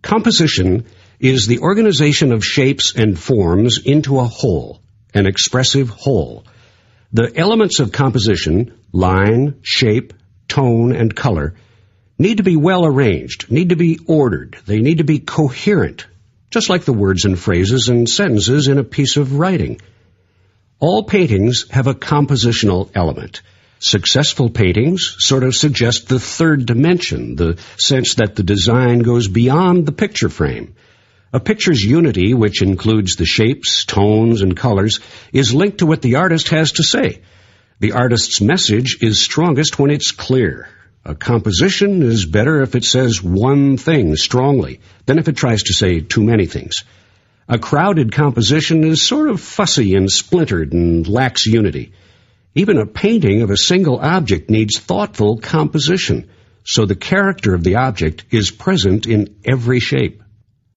Composition is the organization of shapes and forms into a whole, an expressive whole. The elements of composition, line, shape, tone, and color, need to be well arranged, need to be ordered, they need to be coherent, just like the words and phrases and sentences in a piece of writing. All paintings have a compositional element. Successful paintings sort of suggest the third dimension, the sense that the design goes beyond the picture frame. A picture's unity, which includes the shapes, tones, and colors, is linked to what the artist has to say. The artist's message is strongest when it's clear. A composition is better if it says one thing strongly than if it tries to say too many things. A crowded composition is sort of fussy and splintered and lacks unity. Even a painting of a single object needs thoughtful composition, so the character of the object is present in every shape.